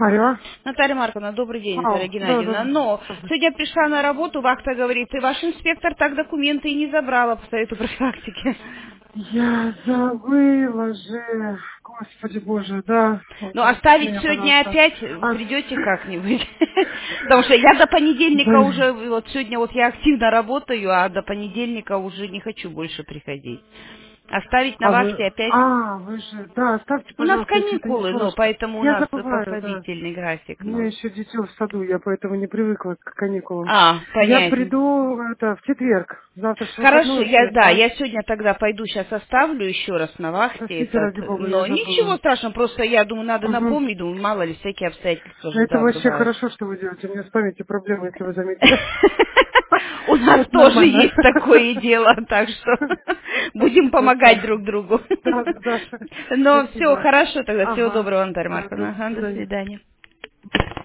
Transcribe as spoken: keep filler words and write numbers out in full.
Алло. Наталья Марковна, добрый день, А, Наталья да, да. Геннадьевна. Но сегодня пришла на работу, вахта говорит, и ваш инспектор так документы и не забрала по совету профилактики. Я забыла же. Господи боже, да. Вот, Ну, простите оставить меня, сегодня пожалуйста. опять А, придете как-нибудь. Потому что я до понедельника да. уже, вот сегодня вот я активно работаю, а до понедельника уже не хочу больше приходить. Оставить на А вы... вахте опять. А, вы же... Да, оставьте, У нас пожалуйста, если это не каникулы, ну, сложно. поэтому у Я нас забываю, да. послабительный график, У меня ну. еще дитё в саду, я поэтому не привыкла к каникулам. А, Я понятно. приду это, в четверг. Завтра же Хорошо, выходной у я, всех, да, да? я сегодня тогда пойду, сейчас оставлю еще раз на вахте Простите, этот, ради бога, я но ничего забыла. страшного, просто я думаю, надо Угу. напомнить, думаю, мало ли, всякие обстоятельства же, Это да, вообще бывают. хорошо, что вы делаете. У меня с памятью проблемы, если вы заметили. У нас Это тоже нормально. есть такое дело, так что будем помогать Это... друг другу. Да, да, да. Но все, Спасибо. хорошо тогда, всего Ага. доброго, Наталья Да, Марковна. до Ага, до свидания. свидания.